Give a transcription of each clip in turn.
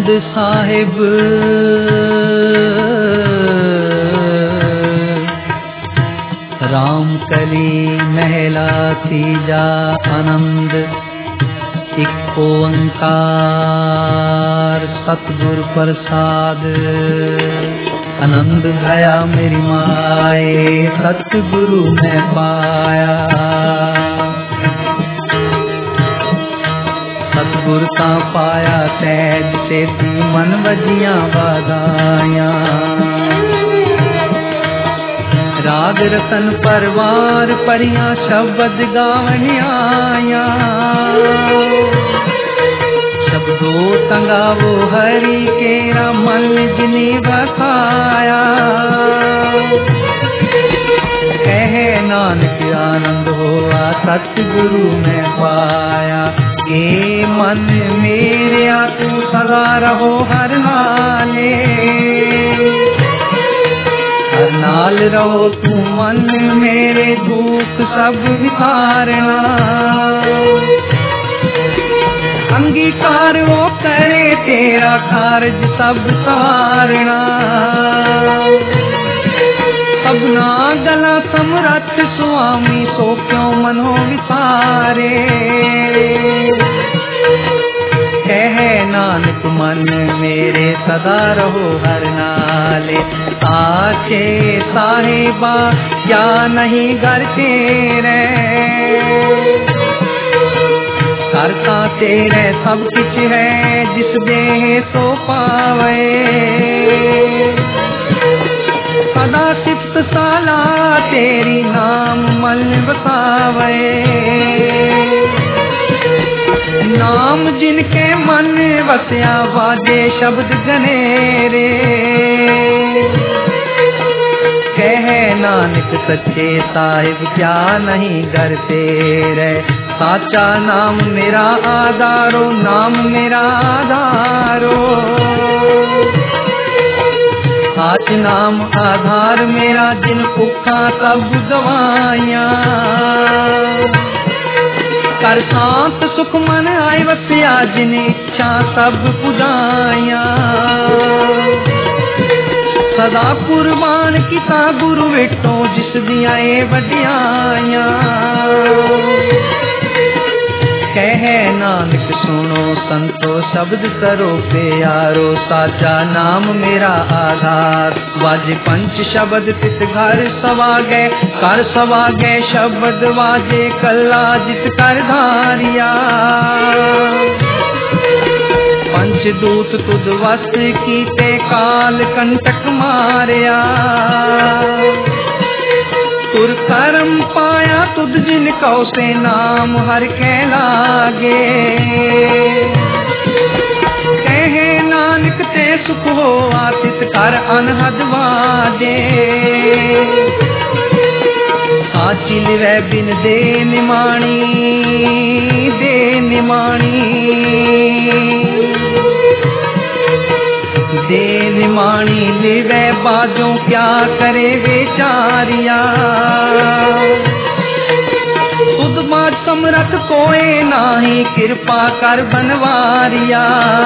आनंद साहिब राम कली महला तीजा आनंद एक ओंकार सतगुर प्रसाद आनंद भया मेरी माए सतगुरु मैं पाया सतगुर का पाया सहज से तू मन वजिया बधाया राग रतन परवार परिया शब्द गावन आया शब्दो तंगावो हरि केरा मन जिनी बसाया कहे नानक आनंद हुआ सतगुरु में पाया ए मन मेरे तू सदा रहो हर नाले हर नाल रहो तू मन मेरे दुख सब विसारना अंगीकार वो करे तेरा कार्य सब सवारना सबना गला समरथ स्वामी सो क्यों मनो विसारे कहे नानक मन मेरे सदा रहो हर नाले आचे साहिबा क्या नहीं घर तेरे करता तेरे सब कुछ है जिस दे सो पावे सदा सिफ्त साला तेरी नाम मन बसावे नाम जिनके मन वसया वाजे शब्द गनेरे कहे नानक सच्चे साहिब क्या नहीं घर तेरे साचा नाम मेरा आधारो नाम मेरा आधारो साच नाम आधार मेरा जिन भुखा सब गवाया कर शांत सुख मन आए वसिया जिन इच्छा सब पुजाया सदा कुर्बान किता गुरु विटो जिस दिया ए वडियाया कहे नानक सुनो संतो शब्द करो प्यारो साचा नाम मेरा आधार वाजे पंच शब्द तित घर सवागे कर सवागे शब्द वाजे कल्ला जित कर धारिया पंचदूत तुद वस कीते काल कंटक मारिया तुर करम पाया तुद जिन कौ से नाम हर के लागे कहे नानक ते सुख हो आतित कर अनहद वाजे साची लिवै बिन दे निमाणी देन माणी लिवे बाजों क्या करे बेचारिया तुद बाज समरथ कोई नाही कृपा कर बनवारिया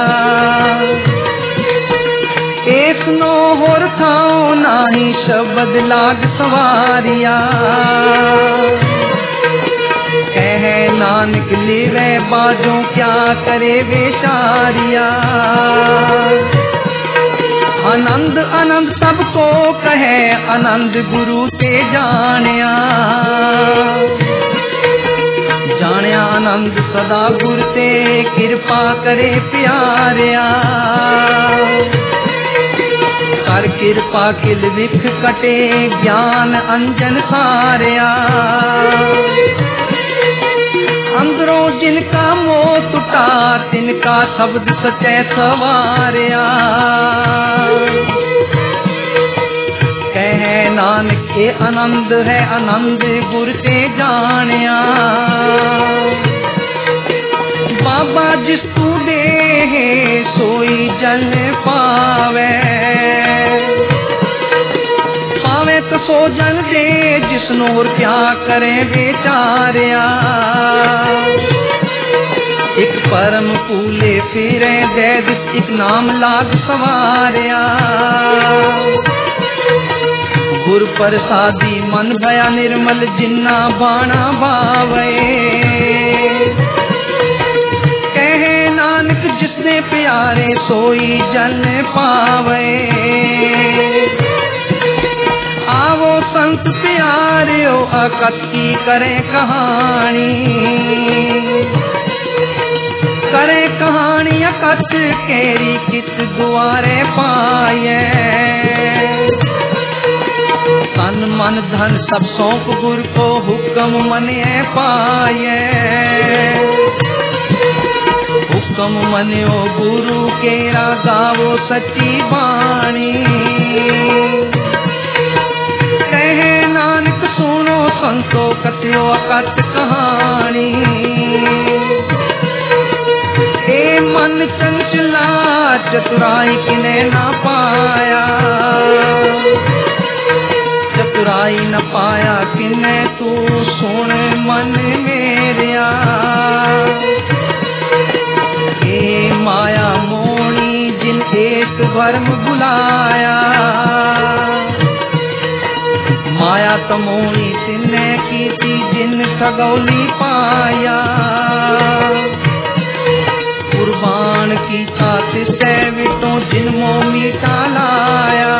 एक नो होर थाओ नाही शब्द लाग सवारिया कहे नानक लिवे बाजों क्या करे बेचारिया आनंद आनंद सबको कहे आनंद गुरु ते जानिया जानिया आनंद सदा गुरु ते कृपा करे प्यारिया कर कृपा किल विख कटे ज्ञान अंजन सारिया अंदरों जिनका मोह टूटा तिनका शब्द सचे सवारिया कहे नानक के आनंद है आनंद गुर ते जानिया बाबा जिस तू दे सोई जल पावे पावे तो सो जल दे जिसनो और क्या करे बेचारिया एक परम पूले फिरे दैद एक नाम लाग सवारिया। गुर प्रसादी मन भया निर्मल जिन्ना बाणा बावे। कहे नानक जिसने प्यारे सोई जन पावे। आवो संत प्यारियो अकत की करे कहानी। करे कहानी अकत केरी कित दुआरे पाए। तन मन धन सब सौंप गुर को हुक्म मने पाए। हुक्म मन्यो गुरु केरा गावो सच्ची बाणी। कहे नानक सुनो संतो कथ्यो अकत कहानी। ए मन चंचला चतुराई किने ना पाया। चतुराई न पाया किने तू सुन मन मेरिया। ए माया मोणी जिन एक भरम बुलाया। माया तमोनी तिने कीती जिन ठगौली पाया। कुर्बान की तिसे विटो जिन मोह मीठा लाया।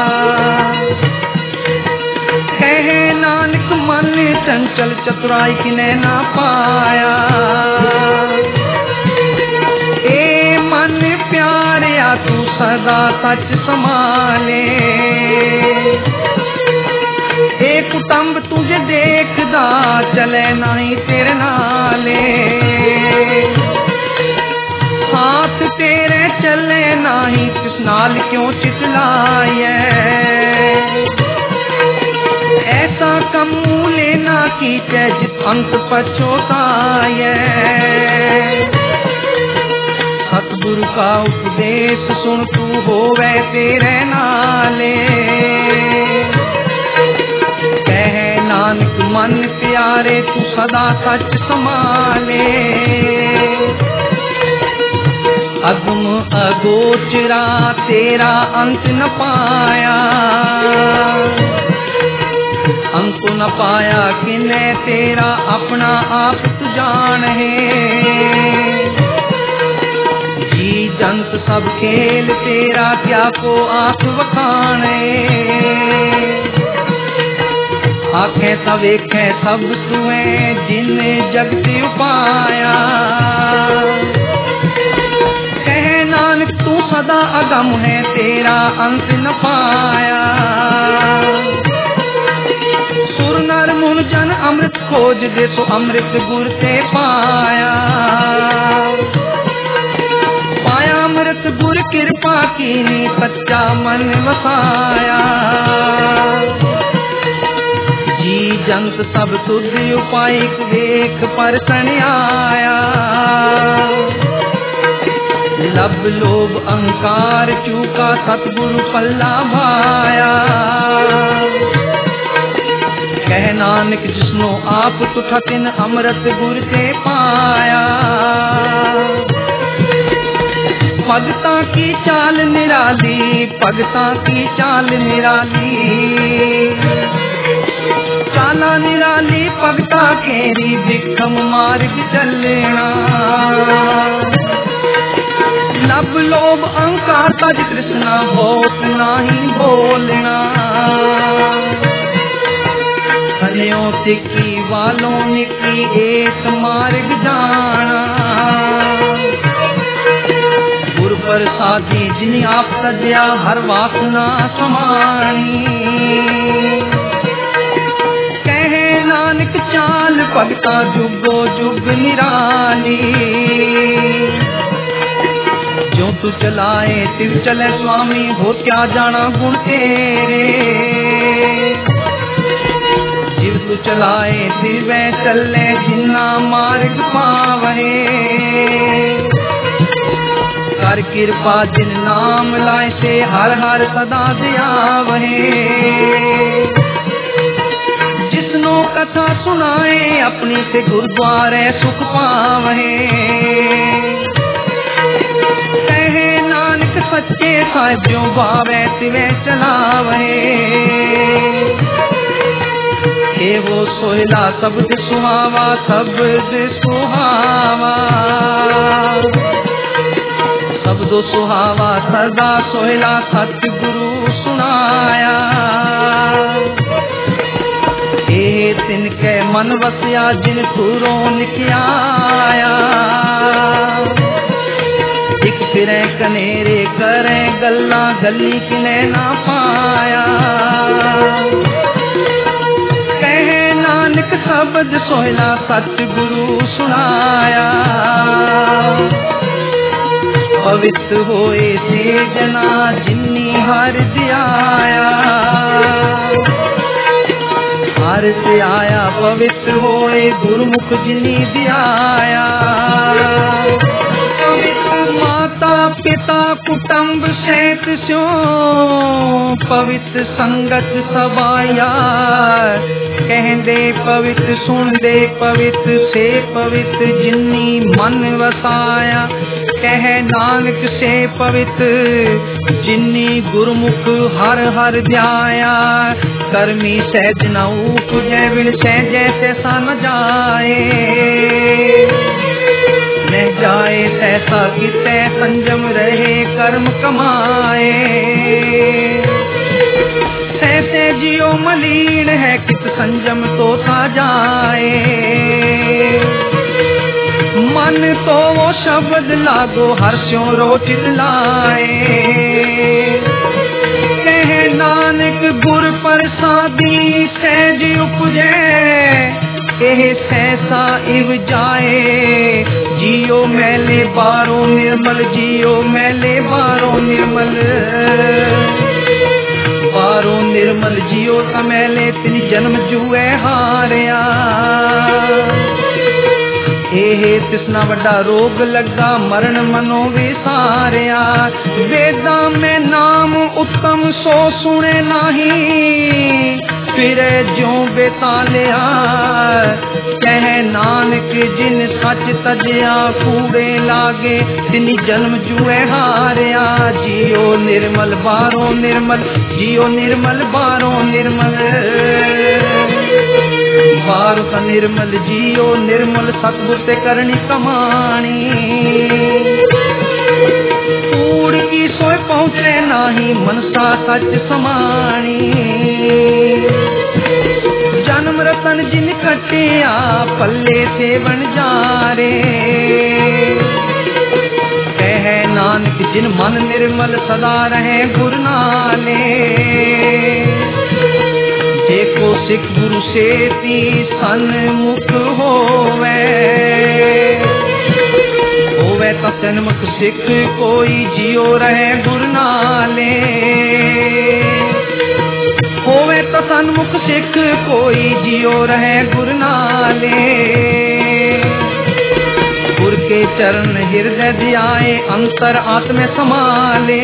कहे नानक मन चंचल चतुराई किने ना पाया। ए मन प्यारिया तू सदा सच संभाले। एक कुटुंब तुझे देखदा चले नहीं तेरे नाले। हाथ तेरे चले नहीं किस नाल क्यों चितलाए। ऐसा कमू लेना की जित अंत पछोताए। सतगुरु का उपदेश सुन तू होवे तेरे नाले। कहे नानक मन प्यारे तू सदा सच संभाले। अगम अगोचरा तेरा अंत न पाया। अंत न पाया किने तेरा अपना आप तू जान है। जी जंत सब खेल तेरा क्या को आंख वखाने। आंखें सब देखे सब तुए जिन जगती उपाया। कहे नानक तू सदा अगम है तेरा अंत न पाया। सुर नर मुन जन अमृत खोज दे तो अमृत गुर ते पाया। पाया अमृत गुर कृपा कीनी सच्चा मन वसाया। जी जंत सब तुझ उपायिक देख परसन आया। लब लोभ अहंकार चूका सतगुरु पल्ला भाया। कह नानक जिसनो आप तुठा तिन अमृत गुर से पाया। भगता की चाल निराली भगता की चाल निराली। चाला निराली भगता केरी विक्रम मार्ग चलना। लब लोभ अहंकार तज कृष्णा होत नाही बोलना। खनियों तिकी वालों निकी एक मार्ग जाना। गुर प्रसादी जिन आप सज्या हर वासना समानी। नानक चाल भगता जुगो जुग निराली। जो तू चलाए तिव चले स्वामी हो क्या जाना गुण तेरे। जिव तू चलाए तिव चले जिन्ना मार्ग पावे। कर कृपा जिन नाम लाए से हर हर सदा दिया वहे। जिसनो कथा सुनाए अपनी से गुरुद्वारे सुख पावे। कहे नानक सच्चे साहिब जो भावे तिवे चलावे। हे वो सोहिला शब्द सुहावा शब्द सुहावा शब्दो सुहावा सदा सोहिला सतगुरु सुनाया। ये तिनके मन वसिया जिन सूरों निकियाया। एक फिरे कनेरे करे गल्ला गली किने ना पाया। कहे नानक शब्द सोहिला सतगुरु सुनाया। पवित्र होए से जना जिन्नी हर दियाया। हर से आया पवित्र होए गुरुमुख जिन्नी दियाया। माता पिता कुटुंब सहित स्यो पवित्र संगत सबाया। कहंदे पवित्र सुन दे पवित्र से पवित्र जिन्नी मन वसाया। कह नानक से पवित्र जिन्नी गुरुमुख हर हर ध्याया। कर्मी सहज न उपजै बिन सहजै तैसा न जाए। न जाए तैसा कितै संजम रहे कर्म कमाए। सहसे जियो मलिन है कित संजम तो था जाए। मन तो वो शब्द लागो हर्षों रोचित लाए। कहे नानक गुर प्रसादी सहज उपजे। कहे सहसा इव जाए। जियो मैले बारो निर्मल जियो मैले बारो निर्मल। बारो निर्मल जियो तमैले तिन जन्म जुए हारिया। हे तिसना बड़ा रोग लगा मरण मनो विसारिया। वेदा में नाम उत्तम सो सुने नाही। फिर जो बेतालिया कह नानक जिन सच तजया कूड़े लागे तिन जन्म जुए हारिया। जियो निर्मल बारो निर्मल जियो निर्मल बारो निर्मल। बारो का निर्मल जियो निर्मल सतगुर ते करनी कमानी। कूड़ की सोय पहुँचे नाही मनसा सच समानी। जन्म रतन जिन कटिया पल्ले से बन जा रे। कह नानक जिन मन निर्मल सदा रहे गुर नाले। देखो सिख गुरु से ती सन्मुख होवे। होवे तो सन्मुख सिख कोई जियो रहे गुरु नाले। होवे तो सन्मुख सिख कोई जियो रहे गुरु नाले। गुर के चरण हृदय ध्याए अंतर आत्म समाले।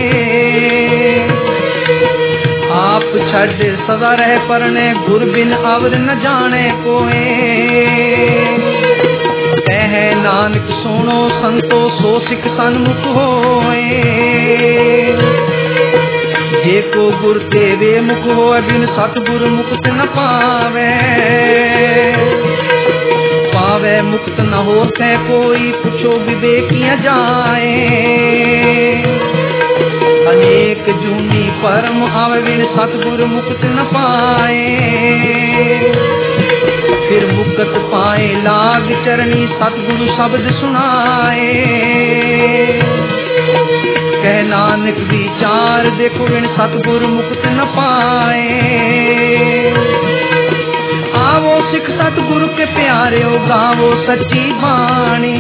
आप छड़ सदा रह परने गुर बिन अवर न जाने कोए। कह नानक सुनो संतो सो सिख सन्मुख होए। जे को गुर देवे मुख होए बिन सतगुर मुक्त न पावे। पावे मुक्त न होते कोई पूछो विवेकिया जाए। अनेक जूनी परम आवे बिन सतगुर मुक्त न पाए। फिर मुक्त पाए लाग चरणी सतगुरु शब्द सुनाए। कह नानक विचार देखो बिन सतगुर मुक्त न पाए। आवो सिख सतगुरु के प्यारे हो गावो सच्ची बाणी।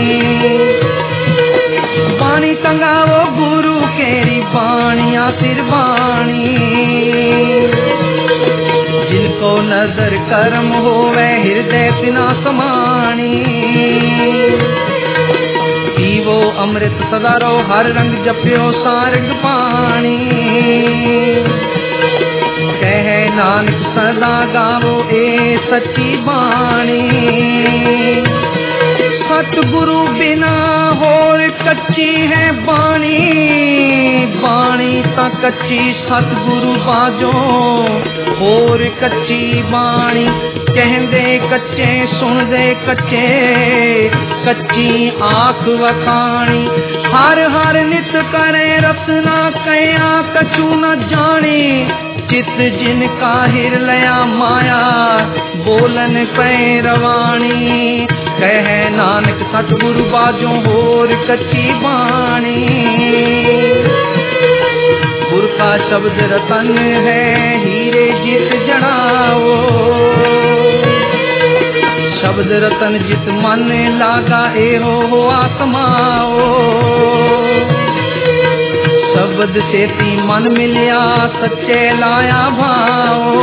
बाणी तंगावो गुरु केरी बाणिया सिर बाणी। जिनको नजर कर्म होवे हृदय तिना समाणी। पीवो अमृत सदा रो हर रंग जप्यो सारंग पाणी। कह नानक सदा गावो ए सच्ची बाणी। सतगुरु बिना होर कच्ची है बाणी, बाणी ता कच्ची सतगुरु बाजो होर कच्ची बाणी। कहंदे कच्चे सुनदे कच्चे, कच्ची आँख वखाणी। हर हर नित करे रसना कया कछु न जानी। चित जिन काहिर लया माया बोलन पै रवाणी। कह नानक सतगुरु बाजो होर कच्ची बाणी। गुर का शब्द रतन है हीरे जित जड़ाओ। शब्द रतन जित मन लागा एहो आत्माओ। शब्द सेती मन मिलिया सच्चे लाया भाओ।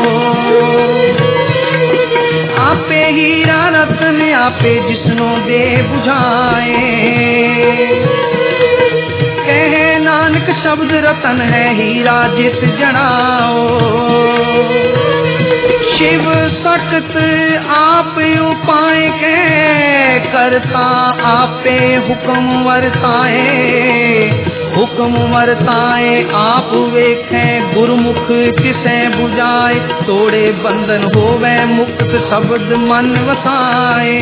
आपे हीरा रतन आपे जिसनो दे बुझाए। कहे नानक शब्द रतन है हीरा जित जड़ाओ। शिव सकत आप उपाय के करता आपे हुक्म वरताए। हुक्म वरताए आप वेखे गुरमुख किसे बुझाए। तोड़े बंधन होवे मुक्त शब्द मन वसाए।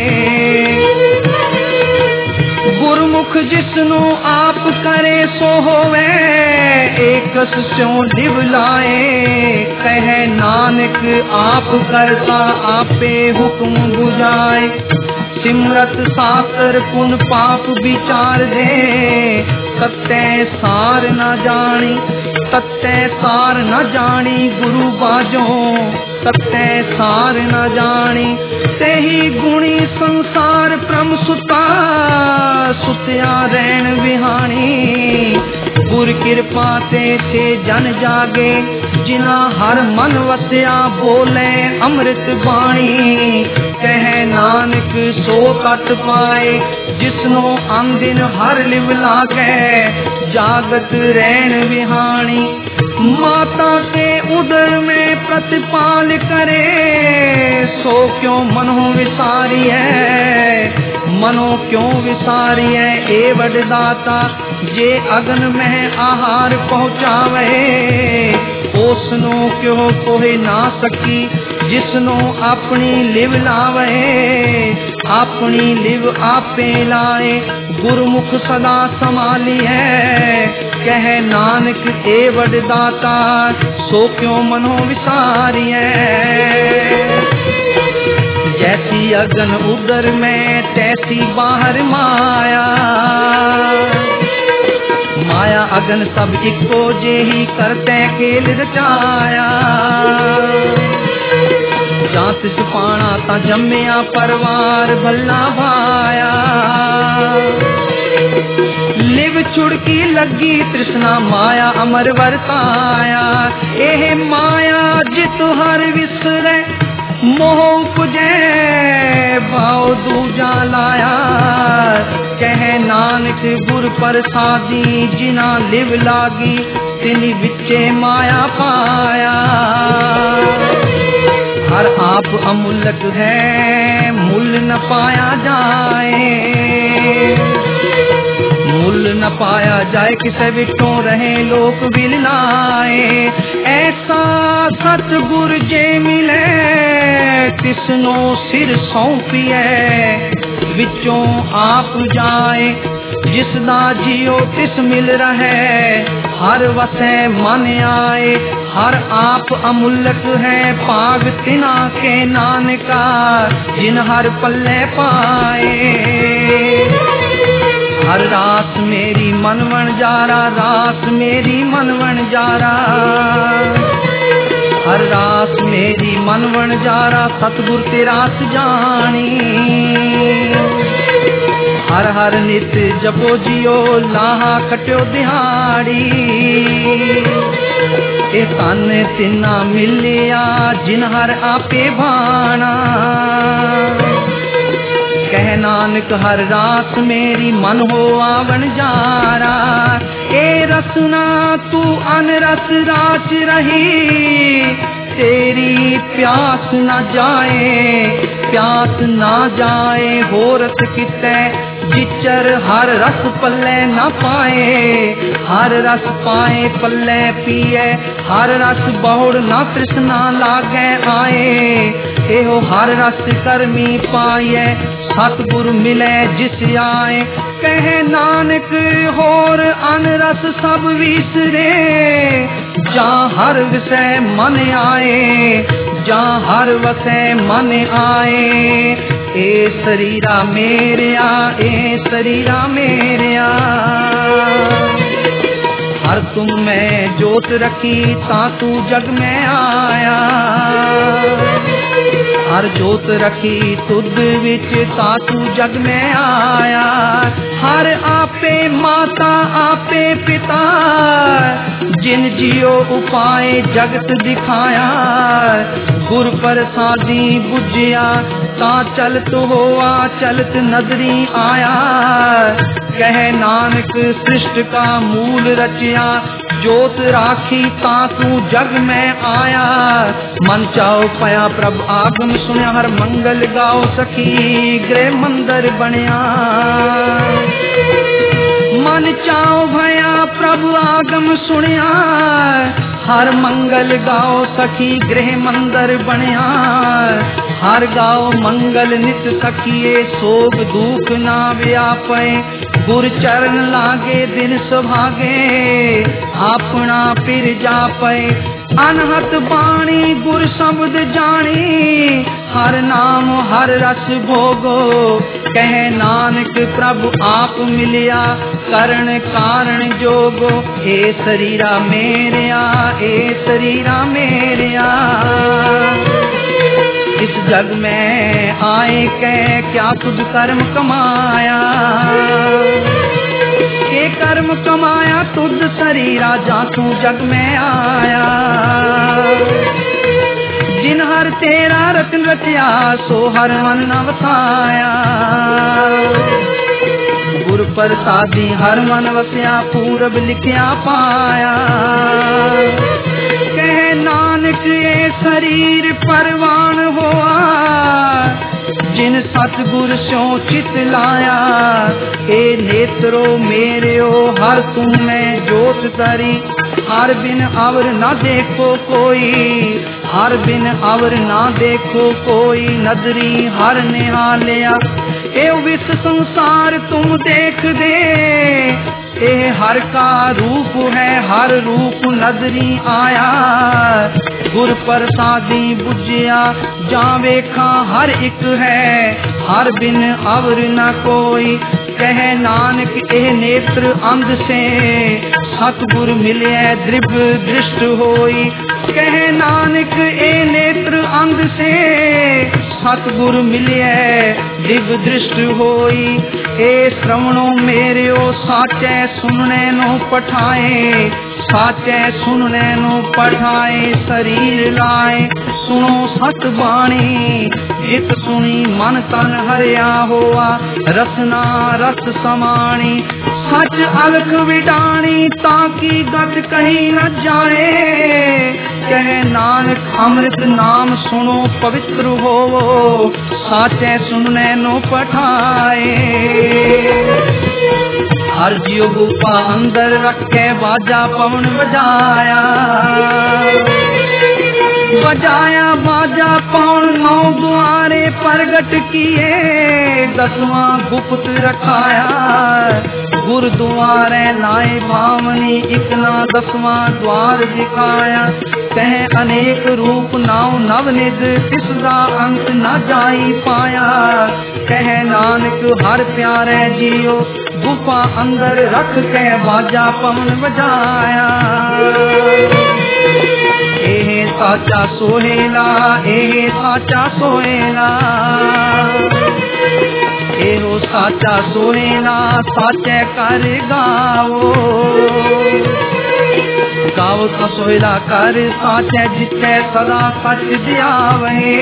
गुरमुख जिसनु आप करे सो होवे एकस स्यों लिव लाए। कह नानक आप करता आपे हुक्म बुझाए। सिमरत शास्त्र पुन पाप विचार दे सत्य सार न जानी। सत्य सार न जानी गुरु बाजो सत्य सार न जानी। तेही गुणी संसार प्रम सुता सुत्या रैन विहानी। गुर कृपा ते थे जन जागे जिना हर मन वसया बोले अमृत बाणी। कह नानक सो कट पाए जिसनो आंदिन हर लिव लागे जागत रैन विहानी। माता के उदर में प्रतिपाल करे सो क्यों मनो विसारी है। मनो क्यों विसारी है ए वडदाता जे अगन में आहार पहुँचावे। ओसनो क्यों कोहे ना सकी जिसनो अपनी लिव लावे। अपनी लिव आपे लाए गुरमुख सदा संभाली है। कह नानक ए वडदाता सो क्यों मनो विसारी है। जैसी अगन उदर में तैसी बाहर माया। माया अगन सब इको जेही करते खेल रचाया। जात सुपाना ता जम्मिया परवार भला भाया। लिव छुड़की लगी तृष्णा माया अमर वरताया। एह माया जित हर विसरे मोह उपजे भाव दूजा लाया। कह नानक गुर प्रसादी जिना लिव लागी तिनि विचे माया पाया। हर आप अमूलक है मूल न पाया जाए। मूल न पाया जाए किसे विठों रहे लोक विलनाए। ऐसा सतगुर जे मिले तिसनो सिर सौंपिए। विचों आप जाए जिसदा जियो तिस मिल रहे। हर वसे मन आए हर आप अमूलक है पाग तिना के नानका जिन हर पल्ले पाए। हर रास मेरी मन वणजारा रास मेरी मन वणजारा। हर रास मेरी मन वणजारा सतगुर ते रास जानी। हर हर नित जपो जियो लाहा कट्यो दिहाड़ी। ए तन तिना मिलिया जिन हर आपे भाना। कह नानक हर रात मेरी मन हो आवन जारा। ए रसना तू अनरस राच रही तेरी प्यास न जाए होरत कितै जिचर हर रस पल्ले न पाए, हर रस पाए पल्ले पिए, हर रस बहुड़ न तृष्णा लागे आए, एहो हर रस करमी पाए सतगुर मिले जिस आए। कहे नानक होर अन रस सब विसरे, जा हर विषय मन आए, जा हर वसै मन आए। ए शरीरा मेरिया, ए शरीरा मेरिया, हर तुम में जोत रखी ता तू जग में आया, हर जोत रखी तुद विच ता तू जग में आया। हर आपे माता आपे पिता, जिन जियो उपाय जगत दिखाया, गुर प्रसादी बुझिया ता चलत होआ चलत नदरी आया। कह नानक सृष्ट का मूल रचिया, जोत राखी ता तू जग में आया। मन चाओ पया प्रभ आगम सुनिया, हर मंगल गाओ सखी गृह मंदिर बनिया। मन चाओ भया प्रभु आगम सुनिया, हर मंगल गाओ सखी गृह मंदिर बनिया। हर गाओ मंगल नित सखिए, सोग दुख ना व्यापे, गुर चरण लागे दिन सुभागे, अपना पिर जापे। अनहत बाणी गुर शब्द जानी, हर नाम हर रस भोगो। कह नानक प्रभु आप मिलिया, करण कारण जोगो। ए शरीरा मेरिया, ए शरीरा मेरिया, इस जग में आए कै क्या तुझ कर्म कमाया। के कर्म कमाया तुझ शरीरा, जा तू जग में आया। जिन हर तेरा रतन रचिया, सो हर मन न वसाया। गुर प्रसादी हर मन वसिया, पूरब लिखिया पाया। कह नानक ये शरीर परवान होआ, जिन सतगुर स्यों चित लाया। ए नेत्रो मेरे ओ हर तुम में जोत तरी, हर बिन अवर न देखो कोई, हर बिन अवर ना देखो कोई। नदरी हर निहालिया, ए विस संसार तुम देख दे। ए हर का रूप है हर रूप नदरी आया। गुर प्रसादी बुझिया जा वेखा हर एक है, हर बिन अवर न कोई। कह नानक ए नेत्र अंध से, सतगुर मिले दृढ़ दृष्ट होई। कह नानक ए नेत्र अंध से, सतगुर मिले दिव्य दृष्ट होई। ए श्रवणों मेरे ओ साचे सुनने नो पठाए, साचे सुनने नो पठाए। शरीर लाए सुनो सत बाणी, जित सुनी मन तन हरिया होआ। रसना रस समाणी, सच अलख विडाणी, ताकि गत कहीं न जाए। कह नानक अमृत नाम सुनो पवित्र होवो, साचे सुनने नो पठाए। हर जियो गुफा अंदर रखे, बाजा पवन बजाया। बजाया बाजा पवन नौ द्वारे प्रगट किए, 10वां गुप्त रखाया। गुरुद्वारे लाए भावनी, इकना 10वां द्वार दिखाया। कह अनेक रूप नाव नवनिध, तिसदा अंत न जाई पाया। कह नानक हर प्यारे जियो, गुफा अंदर रख के बाजा पवन बजाया। ए साचा सोहेला, ए साचा सोहेला, एहो साचा सोहेला, साचे कर गाओ। गाओ तो सोहेला कर साचे, जिथे सदा सच दियावे।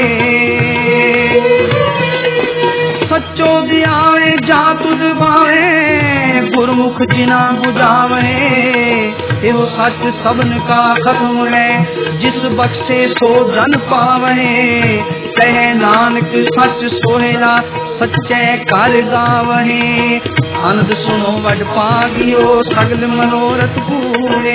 सच्चो दियावे जा तुझ भावे, गुरमुख जिना बुझावे। एहो सच सबन का खत्म है, जिस बख्शे सो जन पावहे। कहे नानक सच सोहेला, सच्चे कर गावहे। आनंद सुनो वड पागियो, सगल मनोरथ पूरे।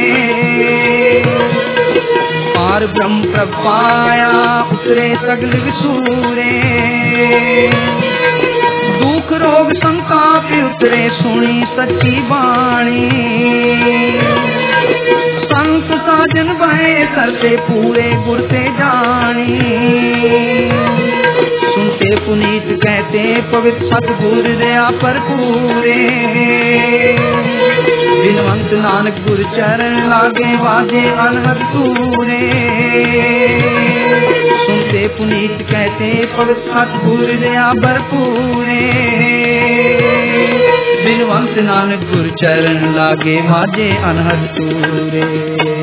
पार ब्रह्म प्रभ पाया, उतरे सगल विसूरे। दुख रोग संताप उतरे, सुनी सच्ची बाणी। संत साजन बहे करते पूरे, गुर से जानी। सुनते पुनीत कहते, पवित्र सतगुर दया पर पूरे। बिनवंत नानक गुर चरण लागे, वाजे अनहद तूरे। सुनते पुनीत कहते, पवित्र सतगुर दया भरपूरे। बिनवंत नानक गुर चरण लागे, वाजे अनहद तूरे।